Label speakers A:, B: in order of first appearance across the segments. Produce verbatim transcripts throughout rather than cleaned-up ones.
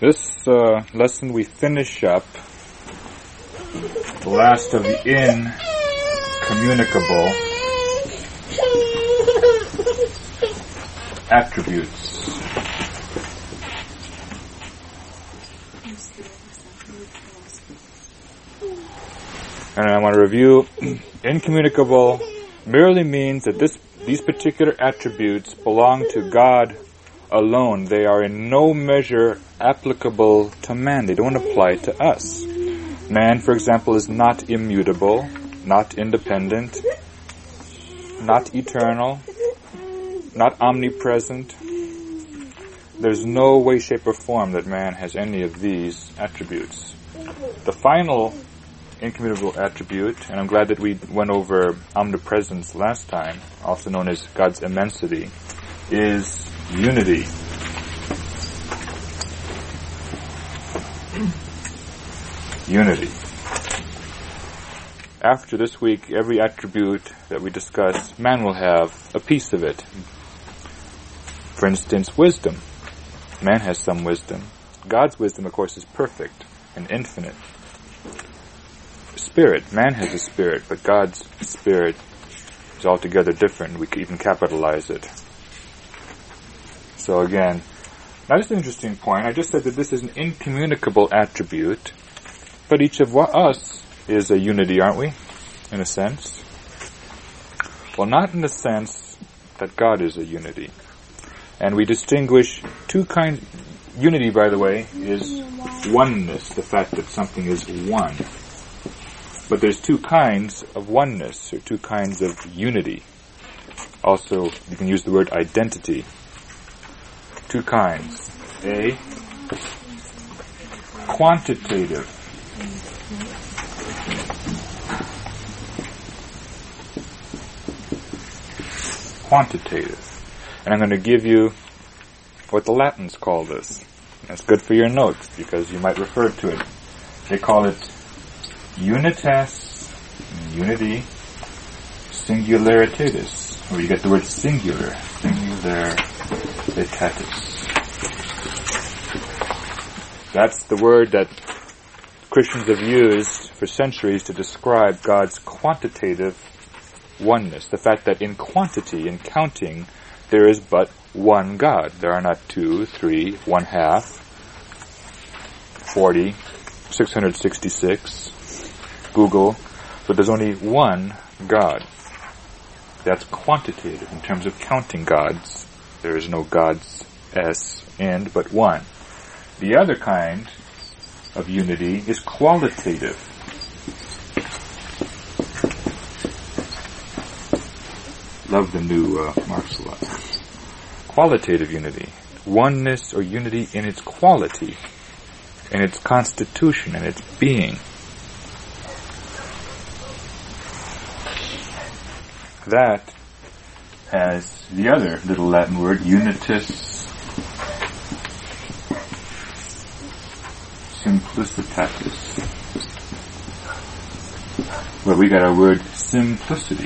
A: This uh, lesson we finish up the last of the incommunicable attributes. And I want to review, incommunicable merely means that this these particular attributes belong to God alone. They are in no measure applicable to man. They don't apply to us. Man, for example, is not immutable, not independent, not eternal, not omnipresent. There's no way, shape, or form that man has any of these attributes. The final incommunicable attribute, and I'm glad that we went over omnipresence last time, also known as God's immensity, is unity. Unity. After this week, every attribute that we discuss, man will have a piece of it. For instance, wisdom. Man has some wisdom. God's wisdom, of course, is perfect and infinite. Spirit. Man has a spirit, but God's spirit is altogether different. We could even capitalize it. So again, now this is an interesting point. I just said that this is an incommunicable attribute, but each of us is a unity, aren't we? In a sense. Well, not in the sense that God is a unity. And we distinguish two kinds. Unity, by the way, is oneness, the fact that something is one. But there's two kinds of oneness, or two kinds of unity. Also, you can use the word identity. Two kinds. A, quantitative. Quantitative. And I'm going to give you what the Latins call this. That's good for your notes, because you might refer to it. They call it unitas, unity, singularitatis, where you get the word singular, singularitatis. That's the word that Christians have used for centuries to describe God's quantitative oneness. The fact that in quantity, in counting, there is but one God. There are not two, three, one half, forty, six hundred sixty-six, Google, but there's only one God. That's quantitative in terms of counting gods. There is no gods, S, and but one. The other kind of unity is qualitative. Love the new uh, Marx a lot. Qualitative unity. Oneness or unity in its quality, in its constitution, in its being. That has the other little Latin word, unitas simplicitatis. Well, we got our word simplicity.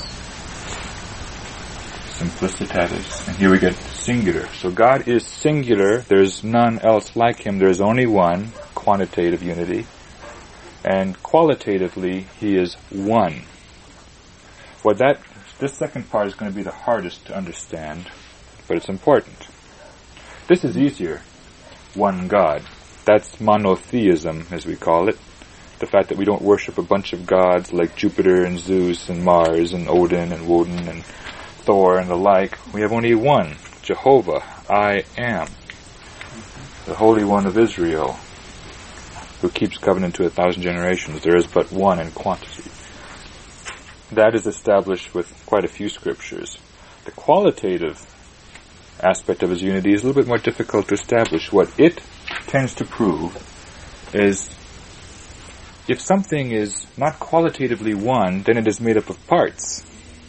A: Simplicitatis. And here we get singular. So God is singular. There's none else like Him. There's only one, quantitative unity. And qualitatively, He is one. Well, that, this second part is going to be the hardest to understand, but it's important. This is easier. One God. That's monotheism, as we call it. The fact that we don't worship a bunch of gods like Jupiter and Zeus and Mars and Odin and Woden and Thor and the like. We have only one, Jehovah, I am, the Holy One of Israel, who keeps covenant to a thousand generations. There is but one in quantity. That is established with quite a few scriptures. The qualitative aspect of His unity is a little bit more difficult to establish. What it tends to prove is if something is not qualitatively one, then it is made up of parts.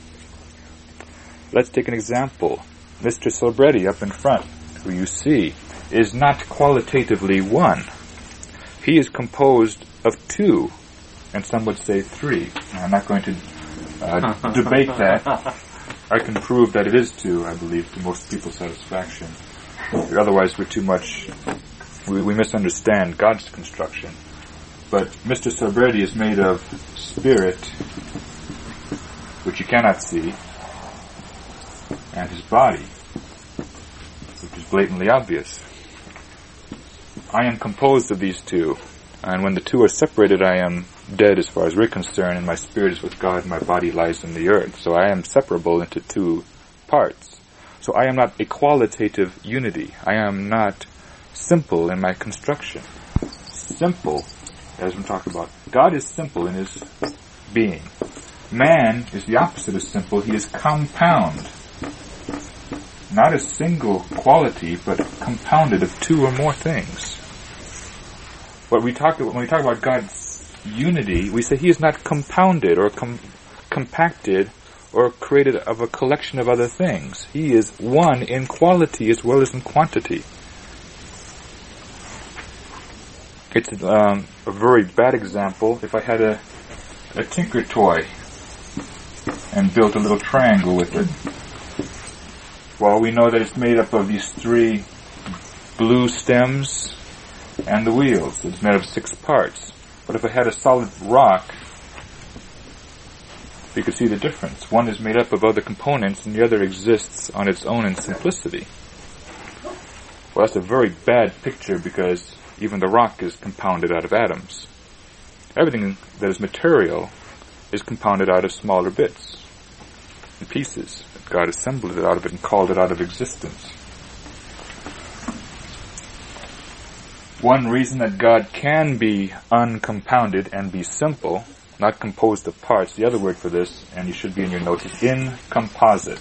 A: Let's take an example. Mister Silbretti up in front, who you see, is not qualitatively one. He is composed of two, and some would say three. Now, I'm not going to uh, debate that. I can prove that it is two, I believe, to most people's satisfaction. Otherwise, we're too much we, we misunderstand God's construction. But Mister Sobredi is made of spirit, which you cannot see, and his body, which is blatantly obvious. I am composed of these two, and when the two are separated, I am dead as far as we're concerned, and my spirit is with God, and my body lies in the earth. So I am separable into two parts. So I am not a qualitative unity. I am not simple in my construction. Simple, as we talk about, God is simple in his being. Man is the opposite of simple. He is compound. Not a single quality, but compounded of two or more things. What we talk about, when we talk about God's unity, we say he is not compounded or com- compacted or created of a collection of other things. He is one in quality as well as in quantity. It's um, a very bad example. If I had a, a Tinker toy and built a little triangle with it, well, we know that it's made up of these three blue stems and the wheels. It's made of six parts. But if I had a solid rock, you could see the difference. One is made up of other components and the other exists on its own in simplicity. Well, that's a very bad picture because even the rock is compounded out of atoms. Everything that is material is compounded out of smaller bits and pieces. God assembled it out of it and called it out of existence. One reason that God can be uncompounded and be simple, not composed of parts, the other word for this, and you should be in your notes, is incomposite.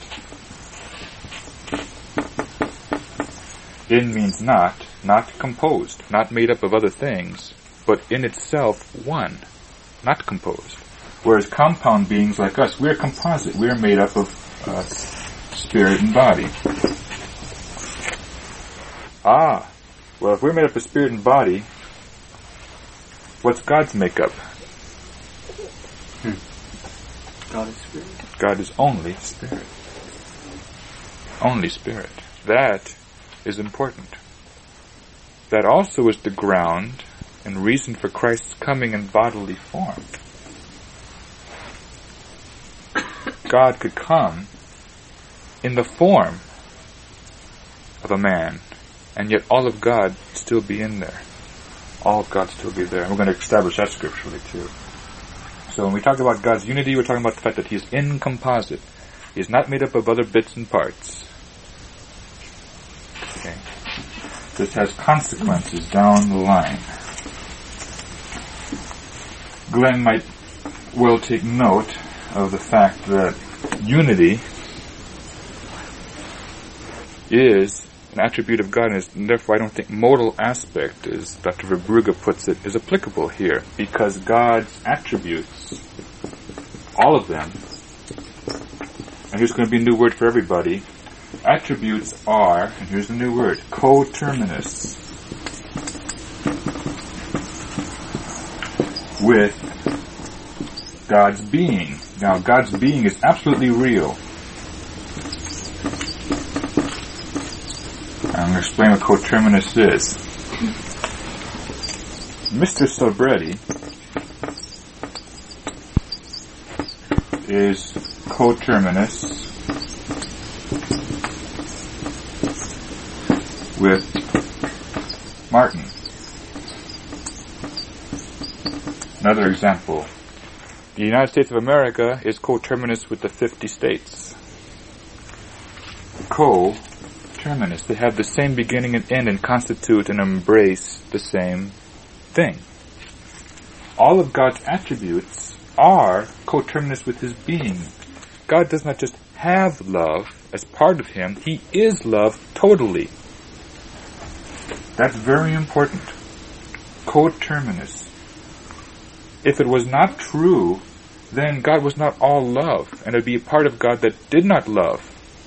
A: In means not, not composed, not made up of other things, but in itself one, not composed. Whereas compound beings like us, we're composite, we're made up of uh, spirit and body. Ah, well, if we're made up of spirit and body, what's God's makeup?
B: Hmm. God is spirit.
A: God is only spirit. Only spirit. That is important. That also is the ground and reason for Christ's coming in bodily form. God could come in the form of a man, and yet all of God still be in there. All of God still be there. And we're going to establish that scripturally too. So when we talk about God's unity, we're talking about the fact that he is incomposite. He is not made up of other bits and parts. Okay. This has consequences down the line. Glenn might well take note of the fact that unity is an attribute of God, and therefore I don't think modal aspect, as Doctor Verbrugge puts it, is applicable here, because God's attributes, all of them, and here's going to be a new word for everybody, attributes are, and here's the new word, coterminous with God's being. Now, God's being is absolutely real. I'm going to explain what coterminous is. Mister Sobredi is coterminous with Martin. Another example. The United States of America is coterminous with the fifty states. Co-terminus. They have the same beginning and end and constitute and embrace the same thing. All of God's attributes are coterminous with his being. God does not just have love as part of him, he is love totally. That's very important. Coterminous. If it was not true, then God was not all love, and it would be a part of God that did not love.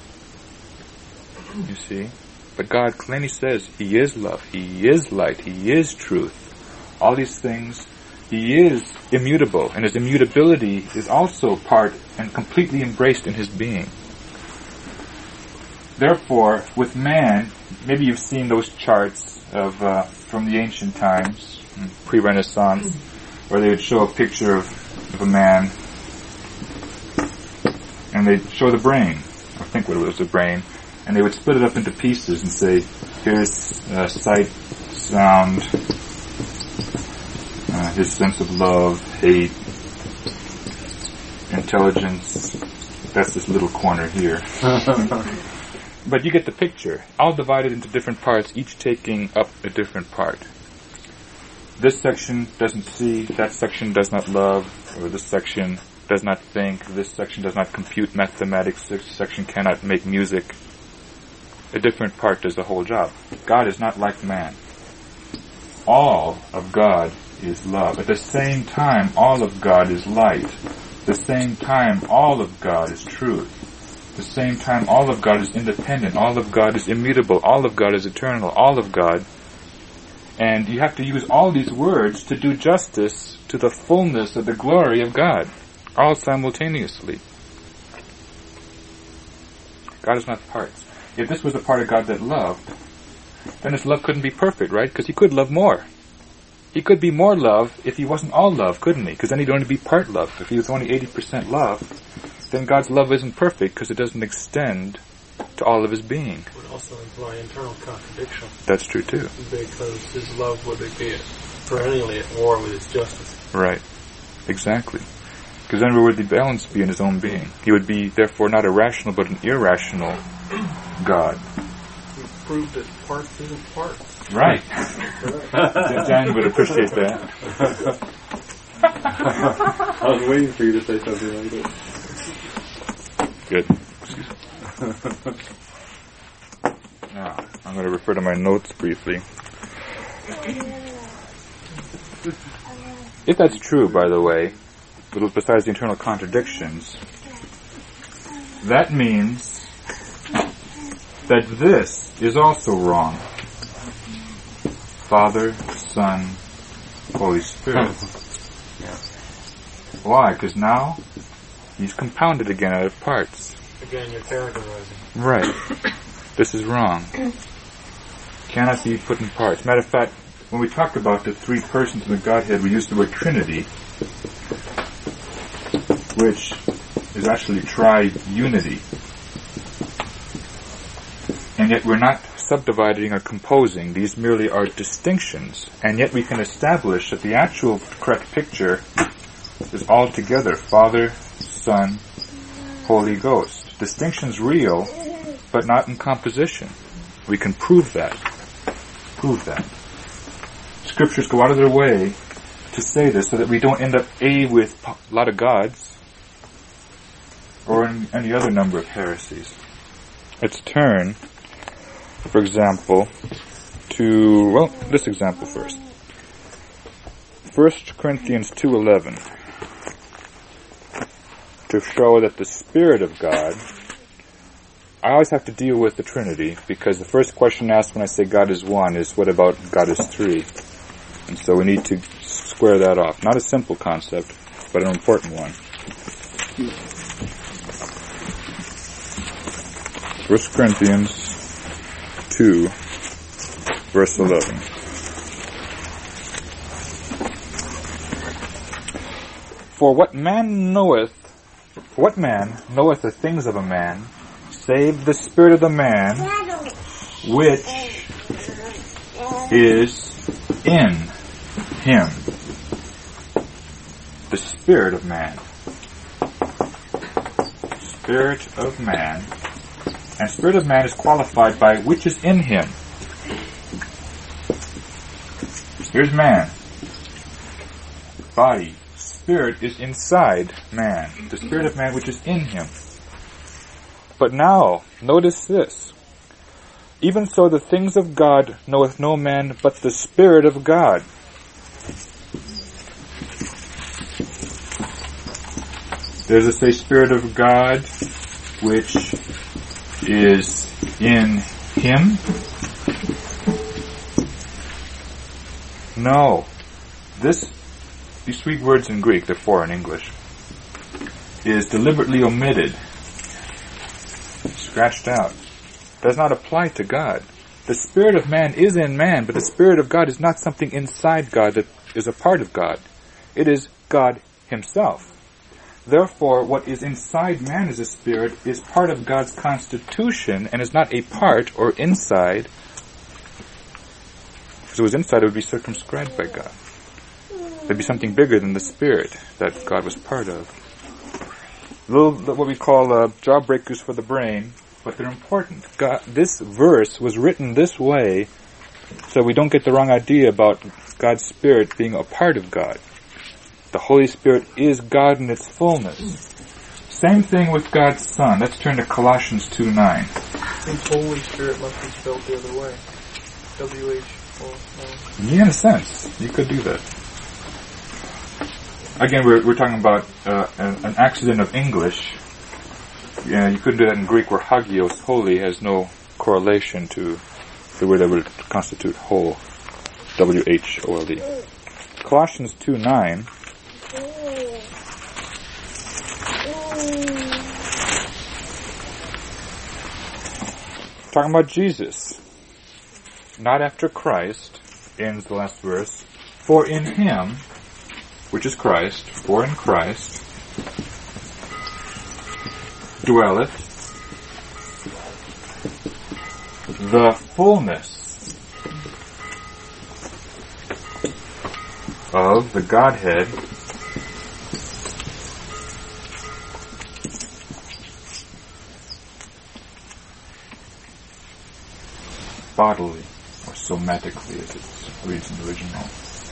A: You see? But God plainly says he is love, he is light, he is truth. All these things, he is immutable, and his immutability is also part and completely embraced in his being. therefore, with man, maybe you've seen those charts of uh, from the ancient times, pre-Renaissance, where they would show a picture of, of a man, and they'd show the brain. I think what it was, the brain, and they would split it up into pieces and say, here's uh, sight, sound, uh, his sense of love, hate, intelligence. That's this little corner here. But you get the picture. All divided into different parts, each taking up a different part. This section doesn't see, that section does not love, or this section does not think, this section does not compute mathematics, this section cannot make music. A different part does the whole job. God is not like man. All of God is love. At the same time, all of God is light. At the same time, all of God is truth. At the same time, all of God is independent. All of God is immutable. All of God is eternal. All of God. And you have to use all these words to do justice to the fullness of the glory of God. All simultaneously. God is not parts. If this was a part of God that loved, then his love couldn't be perfect, right? Because he could love more. He could be more love if he wasn't all love, couldn't he? Because then he'd only be part love. If he was only eighty percent love, then God's love isn't perfect because it doesn't extend to all of his being.
C: It would also imply internal contradiction.
A: That's true too.
C: Because his love would be perennially at war with his justice.
A: Right. Exactly. Because then where would the balance be in his own being? He would be, therefore, not a rational but an irrational God.
C: You proved that parts isn't parts.
A: Right. Dan would appreciate that.
B: I was waiting for you to say something like that.
A: Good. Now, I'm going to refer to my notes briefly. If that's true, by the way, besides the internal contradictions, that means that this is also wrong. Father, Son, Holy Spirit. Yeah. Why? Because now he's compounded again out of parts.
C: Again, you're characterizing.
A: Right. This is wrong. Cannot be put in parts. Matter of fact, when we talk about the three persons of the Godhead, we use the word Trinity, which is actually tri-unity. And yet we're not subdividing or composing. These merely are distinctions. And yet we can establish that the actual correct picture is all together. Father, Son, Holy Ghost. Distinction's real, but not in composition. We can prove that. Prove that. Scriptures go out of their way to say this so that we don't end up A, with a lot of gods, or in any other number of heresies. Let's turn, for example, to, well, this example first. First Corinthians two eleven. To show that the Spirit of God, I always have to deal with the Trinity, because the first question asked when I say God is one is, what about God is three? And so we need to square that off. Not a simple concept, but an important one. First Corinthians two, verse eleven. For what man knoweth, what man knoweth the things of a man, save the spirit of the man, which is in him. The spirit of man. Spirit of man. And spirit of man is qualified by which is in him. Here's man. Body. Spirit is inside man. The spirit of man which is in him. But now, notice this. Even so the things of God knoweth no man but the Spirit of God. Does it say Spirit of God which is in him? No. This, these three words in Greek, they're four in English, is deliberately omitted, scratched out. does not apply to God. The spirit of man is in man, but the spirit of God is not something inside God that is a part of God. It is God himself. Therefore, what is inside man as a spirit is part of God's constitution and is not a part or inside. If it was inside, it would be circumscribed by God. There'd be something bigger than the spirit that God was part of. Little, what we call uh, jawbreakers for the brain, but they're important. God, this verse was written this way so we don't get the wrong idea about God's Spirit being a part of God. The Holy Spirit is God in its fullness. Same thing with God's Son. Let's turn to Colossians two nine.
C: And Holy Spirit must be spelled the other way. W H O L.
A: Yeah, in a sense, you could do that. Again, we're we're talking about uh, an, an accident of English. Yeah, you couldn't do that in Greek, where hagios, holy, has no correlation to the word that would constitute whole. W H O L E. Colossians two nine. Talking about Jesus. Not after Christ, ends the last verse. For in him, which is Christ, for in Christ, dwelleth the fullness of the Godhead bodily, or somatically as it reads in the original.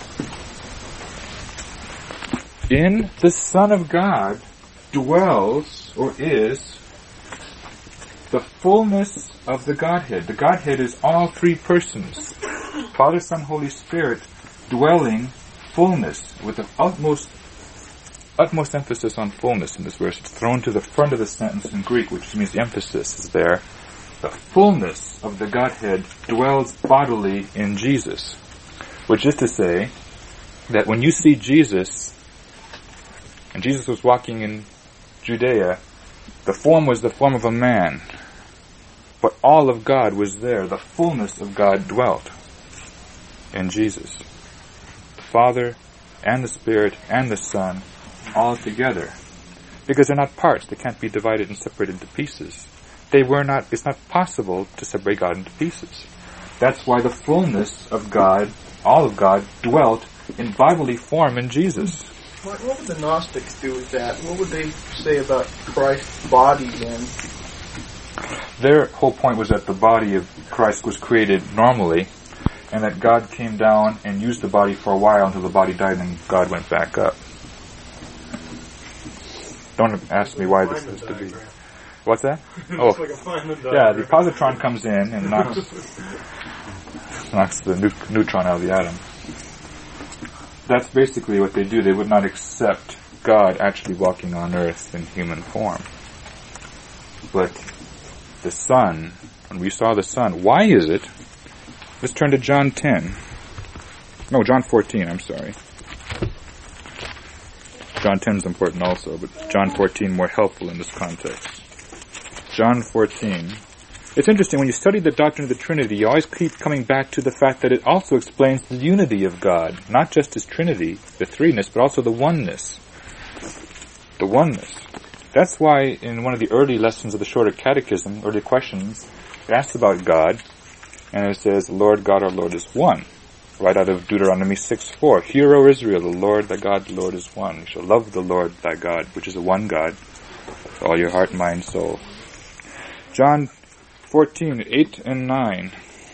A: In the Son of God dwells, or is, the fullness of the Godhead. The Godhead is all three persons. Father, Son, Holy Spirit, dwelling fullness, with the utmost utmost emphasis on fullness in this verse. It's thrown to the front of the sentence in Greek, which means the emphasis is there. The fullness of the Godhead dwells bodily in Jesus. Which is to say, that when you see Jesus, and Jesus was walking in Judea, the form was the form of a man, but all of God was there. The fullness of God dwelt in Jesus. The Father and the Spirit and the Son all together. Because they're not parts. They can't be divided and separated into pieces. They were not, it's not possible to separate God into pieces. That's why the fullness of God, all of God, dwelt in bodily form in Jesus.
C: What, what would the Gnostics do with that? What would they say about Christ's body then?
A: Their whole point was that the body of Christ was created normally, and that God came down and used the body for a while until the body died and God went back up. Don't ask me why this is to be. What's that? Oh,
C: like a
A: yeah, the positron comes in and knocks, knocks the nu- neutron out of the atom. That's basically what they do. They would not accept God actually walking on earth in human form. But the Son, when we saw the Son, why is it? Let's turn to John ten. No, John fourteen, I'm sorry. John ten is important also, but John fourteen more helpful in this context. John fourteen. It's interesting, when you study the doctrine of the Trinity, you always keep coming back to the fact that it also explains the unity of God. Not just His Trinity, the threeness, but also the oneness. The oneness. That's why in one of the early lessons of the Shorter Catechism, early questions, it asks about God, and it says, Lord God, our Lord is one. Right out of Deuteronomy six four. Hear, O Israel, the Lord thy God, the Lord is one. You shall love the Lord thy God, which is a one God, with all your heart, mind, soul. John fourteen, eight and nine.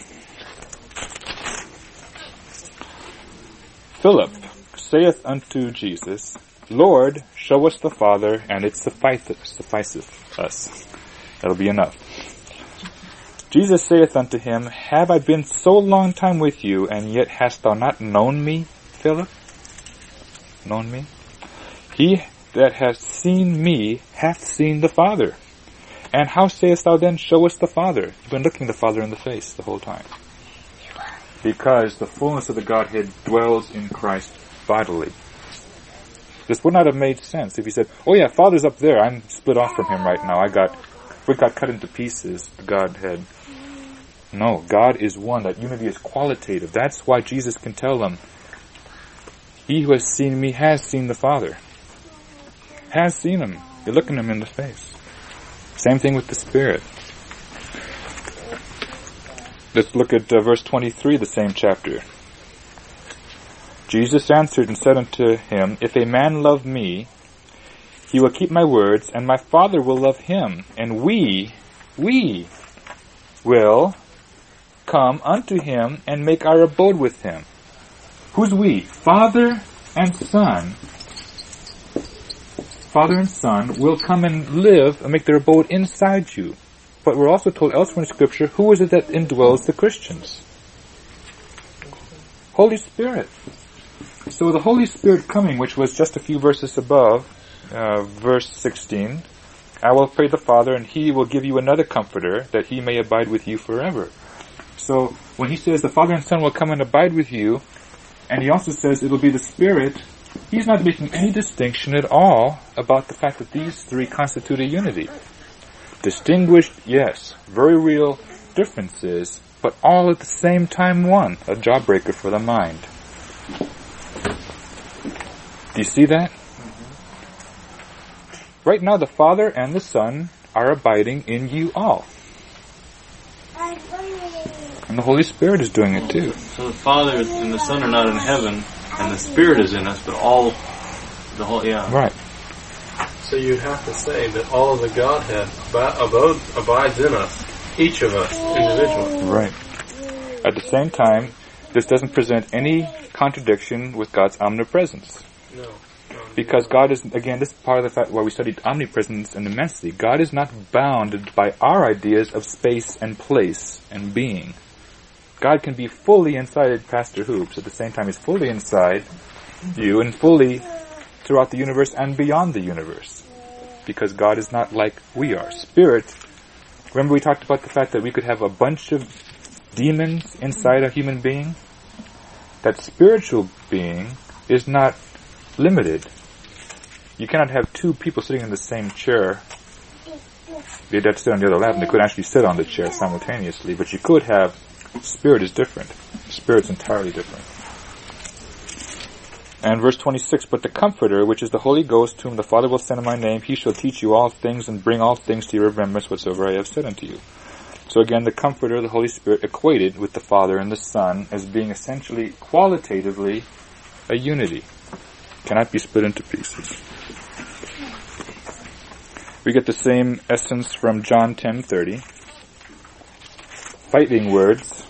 A: Philip saith unto Jesus, Lord, show us the Father, and it sufficeth, sufficeth us. That'll be enough. Jesus saith unto him, Have I been so long time with you, and yet hast thou not known me, Philip? Known me? He that hath seen me hath seen the Father. And how sayest thou then, Show us the Father? You've been looking the Father in the face the whole time. Because the fullness of the Godhead dwells in Christ bodily. This would not have made sense if he said, oh yeah, Father's up there, I'm split off from him right now, I got, we got cut into pieces, the Godhead. No, God is one. That unity is qualitative. That's why Jesus can tell them, he who has seen me has seen the Father. Has seen him. You're looking him in the face. Same thing with the Spirit. Let's look at uh, verse twenty-three, the same chapter. Jesus answered and said unto him, If a man love me, he will keep my words, and my Father will love him, and we, we will come unto him and make our abode with him. Who's we? Father and Son. Father and Son will come and live and make their abode inside you. But we're also told elsewhere in Scripture, who is it that indwells the Christians? Holy Spirit. So the Holy Spirit coming, which was just a few verses above, uh, verse sixteen, I will pray the Father, and he will give you another comforter, that he may abide with you forever. So when he says the Father and Son will come and abide with you, and he also says it'll be the Spirit, he's not making any distinction at all about the fact that these three constitute a unity. Distinguished, yes, very real differences, but all at the same time one. A jawbreaker for the mind. Do you see that? Mm-hmm. Right now the Father and the Son are abiding in you all. And the Holy Spirit is doing it too.
D: So the Father and the Son are not in heaven, and the Spirit is in us, but all, the whole, yeah.
A: Right.
B: So you'd have to say that all of the Godhead abode, abides in us, each of us, individually.
A: Right. At the same time, this doesn't present any contradiction with God's omnipresence.
B: No. no
A: Because God is, again, this is part of the fact why we studied omnipresence and immensity. God is not bounded by our ideas of space and place and being. God can be fully inside Pastor Hoops, at the same time he's fully inside you and fully throughout the universe and beyond the universe. Because God is not like we are. Spirit, remember we talked about the fact that we could have a bunch of demons inside a human being? That spiritual being is not limited. You cannot have two people sitting in the same chair. They'd have to sit on the other lap and they couldn't actually sit on the chair simultaneously, but you could have. Spirit is different. Spirit's entirely different. And verse twenty-six, But the Comforter, which is the Holy Ghost, whom the Father will send in my name, he shall teach you all things and bring all things to your remembrance whatsoever I have said unto you. So again, the Comforter, the Holy Spirit, equated with the Father and the Son as being essentially, qualitatively, a unity. Cannot be split into pieces. We get the same essence from John ten thirty. Fighting words.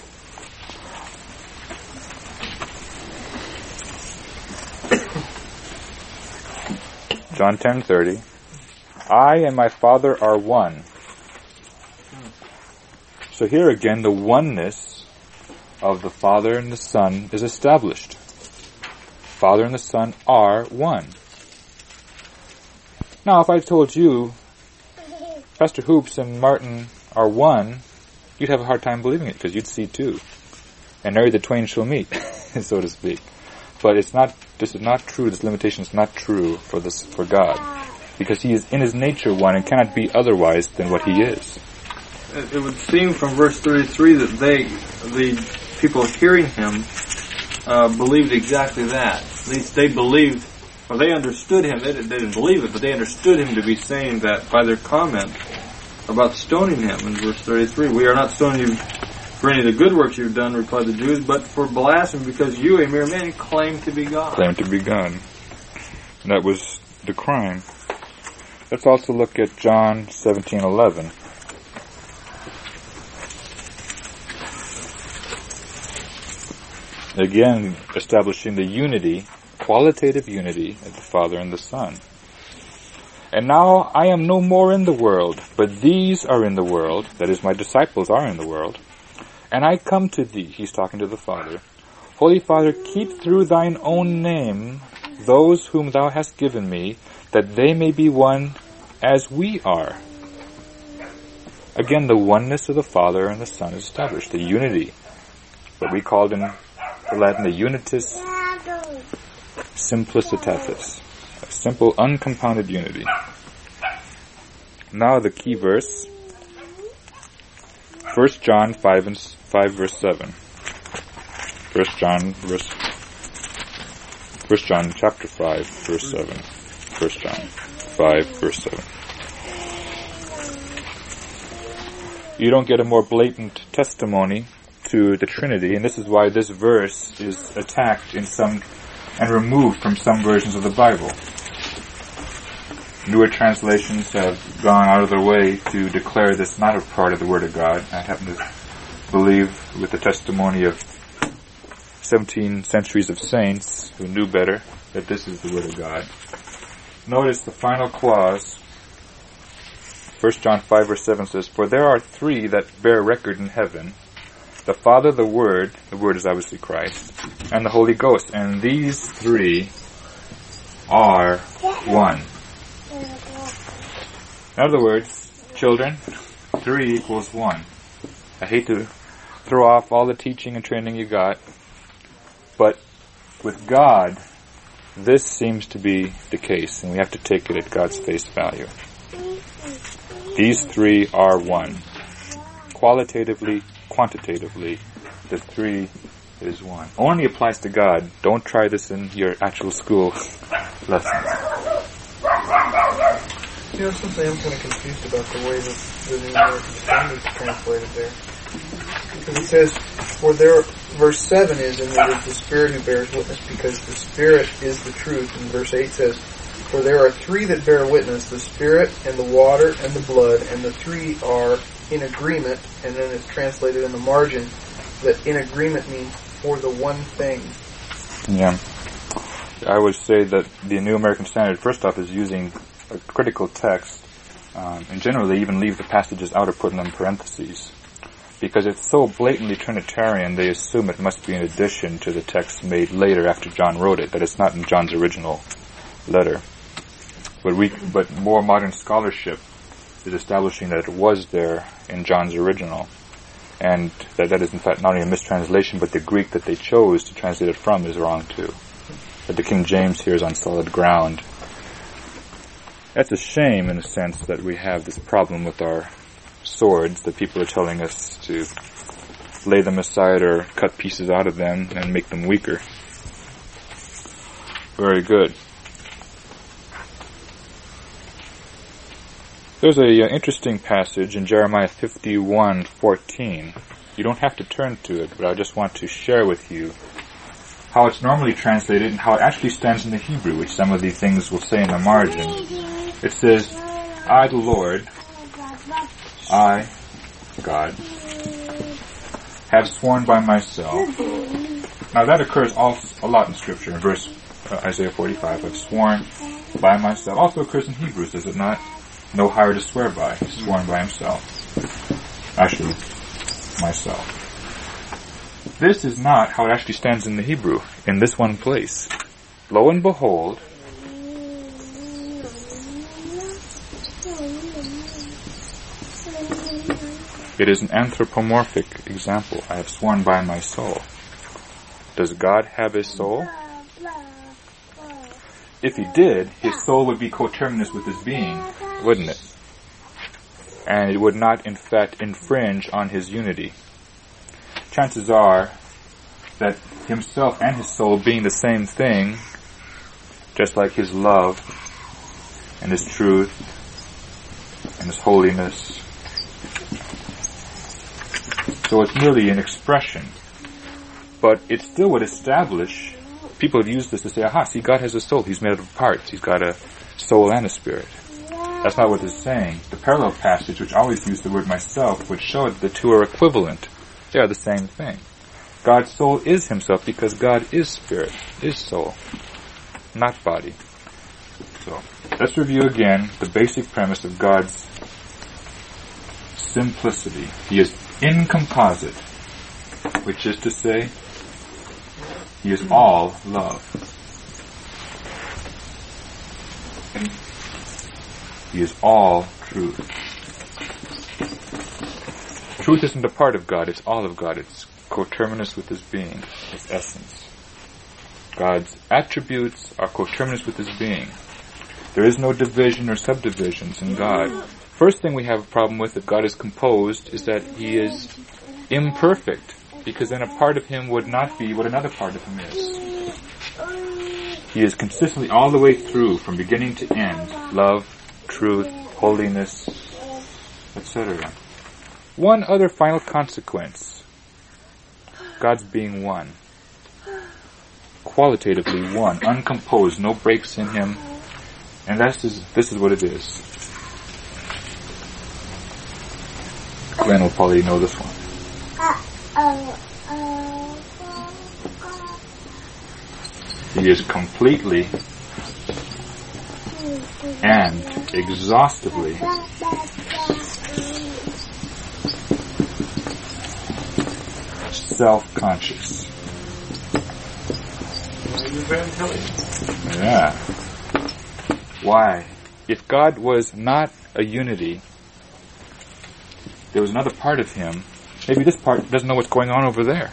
A: John ten thirty. I and my Father are one. So here again, the oneness of the Father and the Son is established. Father and the Son are one. Now, if I told you Pastor Hoops and Martin are one, you'd have a hard time believing it, because you'd see two. And there the twain shall meet, so to speak. But it's not, this is not true, this limitation is not true for this, for God. Because he is in his nature one and cannot be otherwise than what he is.
D: It would seem from verse thirty-three that they, the people hearing him, uh, believed exactly that. At least they believed, or they understood him, they, they didn't believe it, but they understood him to be saying that by their comment about stoning him in verse thirty-three. We are not stoning you for any of the good works you've done, replied the Jews, but for blasphemy, because you, a mere man, claim to be God.
A: Claim to be God. And that was the crime. Let's also look at John seventeen eleven. Again, establishing the unity, qualitative unity of the Father and the Son. And now I am no more in the world, but these are in the world, that is, my disciples are in the world, and I come to thee, he's talking to the Father. Holy Father, keep through thine own name those whom thou hast given me, that they may be one as we are. Again, the oneness of the Father and the Son is established, the unity, what we called in the Latin the unitas simplicitatis, a simple, uncompounded unity. Now the key verse, First John five and five verse seven. First John verse First John chapter five verse seven. First John five verse seven. You don't get a more blatant testimony to the Trinity, and this is why this verse is attacked in some and removed from some versions of the Bible. Newer translations have gone out of their way to declare this not a part of the Word of God. I happen to believe, with the testimony of seventeen centuries of saints who knew better, that this is the Word of God. Notice the final clause. First John five verse seven says, "For there are three that bear record in heaven, the Father, the Word," the Word is obviously Christ, "and the Holy Ghost, and these three are one." In other words, children, three equals one. I hate to throw off all the teaching and training you got, but with God, this seems to be the case, and we have to take it at God's face value. These three are one. Qualitatively, quantitatively, the three is one. Only applies to God. Don't try this in your actual school lessons.
C: You know, something I'm kind of confused about the way that the New American Standard is translated there. Because it says, for there, verse seven is, and it is the Spirit who bears witness, because the Spirit is the truth. And verse eight says, for there are three that bear witness, the Spirit and the water and the blood, and the three are in agreement. And then it's translated in the margin that in agreement means for the one thing.
A: Yeah. I would say that the New American Standard, first off, is using a critical text, um, and generally even leave the passages out or put them in parentheses. Because it's so blatantly Trinitarian, they assume it must be in addition to the text made later after John wrote it, that it's not in John's original letter. But we, but more modern scholarship is establishing that it was there in John's original, and that that is in fact not only a mistranslation, but the Greek that they chose to translate it from is wrong too. That the King James here is on solid ground. That's a shame, in a sense, that we have this problem with our swords, that people are telling us to lay them aside or cut pieces out of them and make them weaker. Very good. There's a uh, interesting passage in Jeremiah fifty-one fourteen. You don't have to turn to it, but I just want to share with you how it's normally translated and how it actually stands in the Hebrew, which some of these things will say in the margin. It says, I, the Lord, I, God, have sworn by myself. Now that occurs all, a lot in Scripture. In verse uh, Isaiah forty-five, I've sworn by myself. Also occurs in Hebrews, does it not? No higher to swear by. He's sworn by himself. Actually, myself. This is not how it actually stands in the Hebrew, in this one place. Lo and behold, it is an anthropomorphic example. I have sworn by my soul. Does God have a soul? If he did, his soul would be coterminous with his being, wouldn't it? And it would not, in fact, infringe on his unity. Chances are that himself and his soul being the same thing, just like his love and his truth and his holiness. So it's merely an expression. But it still would establish, people have used this to say, aha, see, God has a soul. He's made of parts. He's got a soul and a spirit. That's not what it's saying. The parallel passage, which always used the word myself, would show that the two are equivalent. They are the same thing. God's soul is himself because God is spirit, is soul, not body. So, let's review again the basic premise of God's simplicity. He is incomposite, which is to say, he is all love. He is all truth. Truth isn't a part of God, it's all of God. It's coterminous with his being, his essence. God's attributes are coterminous with his being. There is no division or subdivisions in God. First thing we have a problem with that God is composed is that He is imperfect, because then a part of Him would not be what another part of Him is. He is consistently all the way through, from beginning to end, love, truth, holiness, et cetera. One other final consequence, God's being one. Qualitatively one, uncomposed, no breaks in Him, and this is, this is what it is. Glenn will probably know this one. He is completely and exhaustively self-conscious. Yeah. Why? If God was not a unity, there was another part of Him. Maybe this part doesn't know what's going on over there.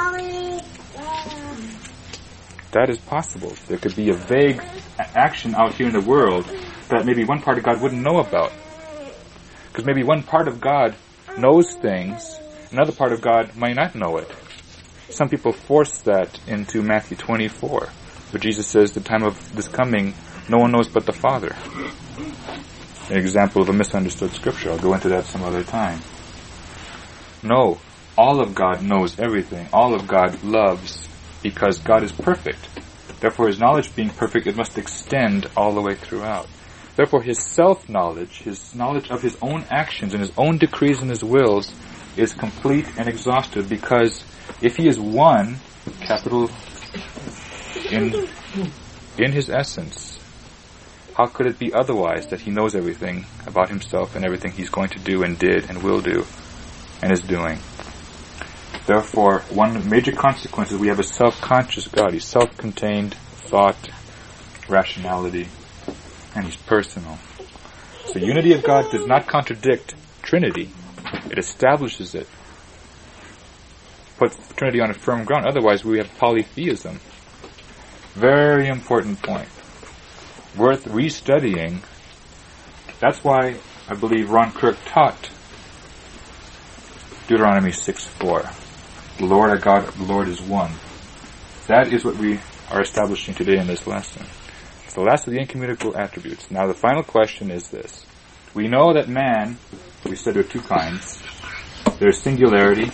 A: That is possible. There could be a vague a- action out here in the world that maybe one part of God wouldn't know about. Because maybe one part of God knows things, another part of God might not know it. Some people force that into Matthew twenty-four, where Jesus says, the time of this coming, no one knows but the Father. An example of a misunderstood scripture. I'll go into that some other time. No, all of God knows everything. All of God loves, because God is perfect. Therefore, His knowledge being perfect, it must extend all the way throughout. Therefore, His self-knowledge, His knowledge of His own actions and His own decrees and His wills is complete and exhaustive, because if He is one, capital, in, in His essence, how could it be otherwise that He knows everything about Himself and everything He's going to do and did and will do and is doing? Therefore, one major consequence is we have a self-conscious God. He's self-contained, thought, rationality, and He's personal. So unity of God does not contradict Trinity. It establishes it. Puts Trinity on a firm ground. Otherwise, we have polytheism. Very important point. Worth restudying. That's why I believe Ron Kirk taught Deuteronomy six four. The Lord our God, the Lord is one. That is what we are establishing today in this lesson. It's the last of the incommunicable attributes. Now the final question is this. We know that man, we said there are two kinds. There's singularity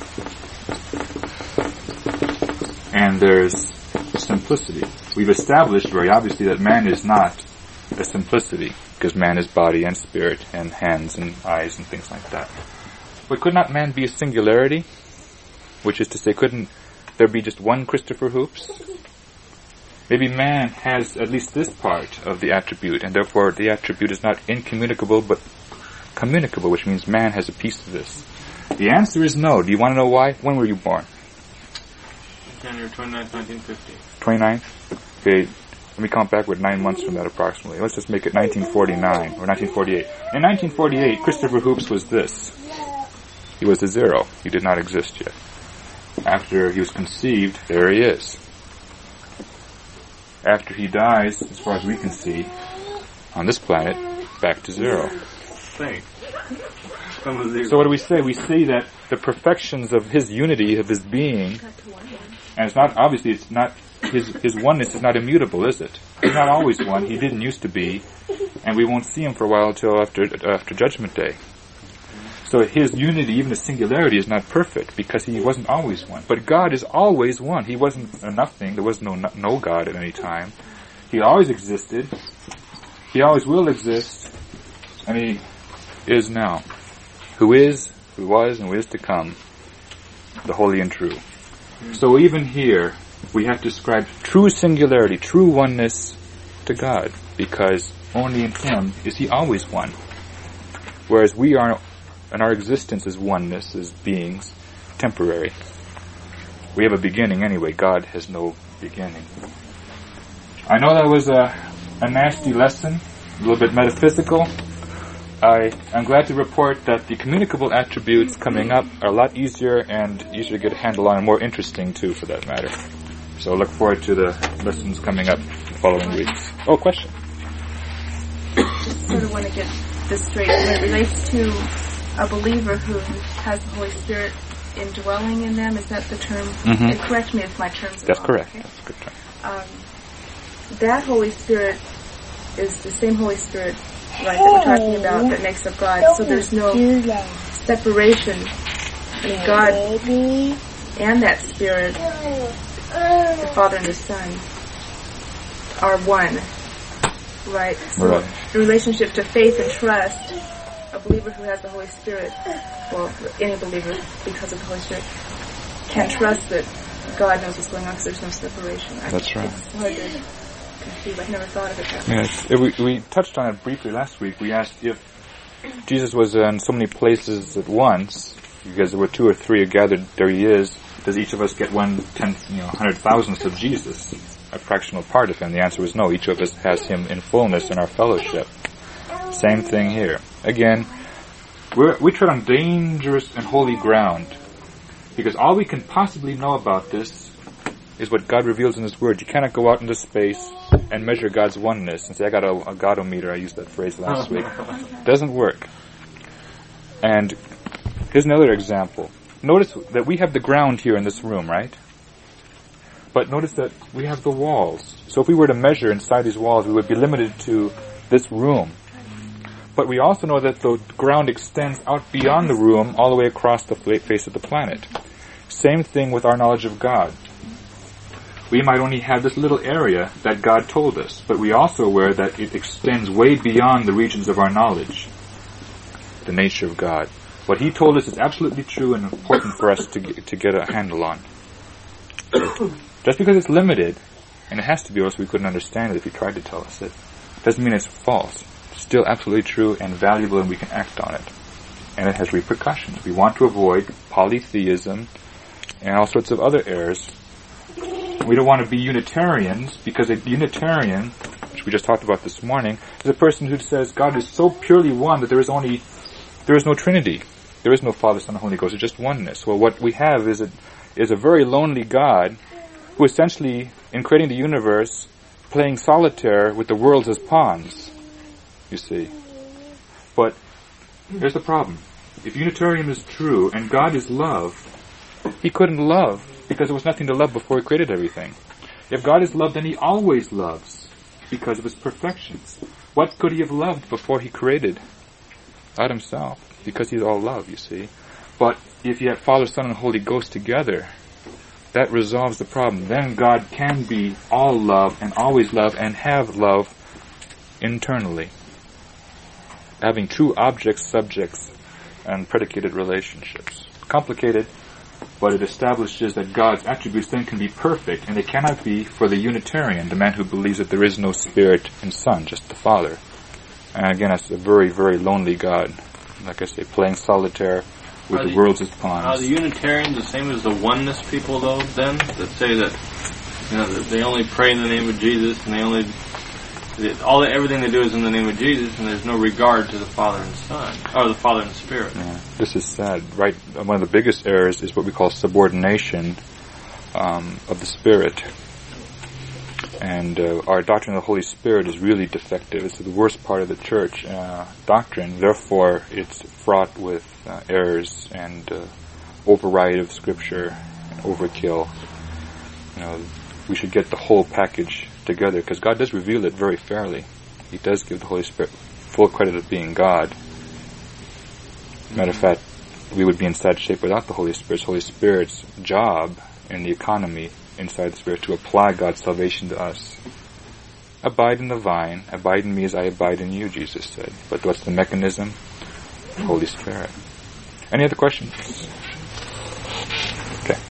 A: and there's simplicity. We've established very obviously that man is not a simplicity, because man is body and spirit and hands and eyes and things like that. But could not man be a singularity? Which is to say, couldn't there be just one Christopher Hoops? Maybe man has at least this part of the attribute, and therefore the attribute is not incommunicable but communicable, which means man has a piece of this. The answer is no. Do you want to know why? When were you born?
D: January twenty-ninth, nineteen fifty.
A: twenty-ninth? Okay, let me count backward nine months from that approximately. Let's just make it nineteen forty-nine or nineteen forty-eight. In nineteen forty-eight, Christopher Hoops was this. He was a zero. He did not exist yet. After he was conceived, there he is. After he dies, as far as we can see, on this planet, back to zero.
D: Thanks.
A: So what do we say? We see that the perfections of his unity, of his being, and it's not, obviously it's not, his his oneness is not immutable, is it? He's not always one. He didn't used to be, and we won't see him for a while until after after Judgment Day. So his unity, even his singularity, is not perfect because he wasn't always one. But God is always one. He wasn't a nothing. There was no no God at any time. He always existed. He always will exist. And he is now. Who is, who was, and who is to come, the holy and true. Mm-hmm. So even here, we have to ascribe true singularity, true oneness to God, because only in Him is He always one. Whereas we are, and our existence is oneness, as beings, temporary. We have a beginning anyway. God has no beginning. I know that was a, a nasty lesson, a little bit metaphysical. I am glad to report that the communicable attributes coming up are a lot easier and easier to get a handle on, and more interesting too, for that matter. So I look forward to the lessons coming up the following weeks. Oh, question?
E: Just sort of want to get this straight. When it relates to a believer who has the Holy Spirit indwelling in them, is that the term?
A: Mm-hmm.
E: And correct me if my terms are
A: That's
E: wrong.
A: correct.
E: Okay?
A: That's a good term.
E: Um, that Holy Spirit is the same Holy Spirit, right, that we're talking about that makes up God. So there's no separation. I mean, God and that Spirit, the Father and the Son, are one. Right? So
A: Right.
E: in relationship to faith and trust, a believer who has the Holy Spirit, well, any believer, because of the Holy Spirit, can trust that God knows what's going on because there's no separation. I,
A: That's right.
E: It's hard to conceive. I've never thought of it that way.
A: Yes, if we, we touched on it briefly last week. We asked if Jesus was in so many places at once, because there were two or three are gathered, there he is. Does each of us get one tenth, you know, hundred thousandths of Jesus, a fractional part of him? The answer was no. Each of us has him in fullness in our fellowship. Same thing here. Again, we're, we tread on dangerous and holy ground, because all we can possibly know about this is what God reveals in His Word. You cannot go out into space and measure God's oneness and say, I got a, a Godometer. I used that phrase last week. Doesn't work. And here's another example. Notice that we have the ground here in this room, right? But notice that we have the walls. So if we were to measure inside these walls, we would be limited to this room. But we also know that the ground extends out beyond the room all the way across the face of the planet. Same thing with our knowledge of God. We might only have this little area that God told us, but we also are aware that it extends way beyond the regions of our knowledge, the nature of God. What He told us is absolutely true and important for us to get, to get a handle on. Just because it's limited, and it has to be, or else we couldn't understand it if He tried to tell us it, doesn't mean it's false. It's still absolutely true and valuable, and we can act on it. And it has repercussions. We want to avoid polytheism and all sorts of other errors. We don't want to be Unitarians, because a Unitarian, which we just talked about this morning, is a person who says God is so purely one that there is only, there is no Trinity. There is no Father, Son, and Holy Ghost. It's just oneness. Well, what we have is a, is a very lonely God who essentially, in creating the universe, playing solitaire with the worlds as pawns, you see. But here's the problem. If Unitarian is true and God is love, He couldn't love because there was nothing to love before He created everything. If God is love, then He always loves because of His perfections. What could He have loved before He created? Not Himself, because He's all love, you see. But if you have Father, Son, and Holy Ghost together, that resolves the problem. Then God can be all love and always love and have love internally, having true objects, subjects, and predicated relationships. Complicated, but it establishes that God's attributes then can be perfect, and they cannot be for the Unitarian, the man who believes that there is no Spirit and Son, just the Father. And again, that's a very, very lonely God. Like I say, playing solitaire with
D: are
A: the,
D: the
A: worlds as pawns.
D: Are the Unitarians the same as the oneness people, though, then? That say that, you know, that they only pray in the name of Jesus, and they only, that all the, everything they do is in the name of Jesus, and there's no regard to the Father and Son, or the Father and the Spirit.
A: Yeah, this is sad, right? One of the biggest errors is what we call subordination um, of the Spirit. And uh, our doctrine of the Holy Spirit is really defective. It's the worst part of the church uh, doctrine. Therefore, it's fraught with uh, errors and uh, override of Scripture and overkill. You know, we should get the whole package together, because God does reveal it very fairly. He does give the Holy Spirit full credit of being God. Matter of fact, we would be in sad shape without the Holy Spirit. Holy Spirit's job in the economy inside the Spirit to apply God's salvation to us. Abide in the vine, abide in me as I abide in you, Jesus said. But what's the mechanism? Holy Spirit. Any other questions?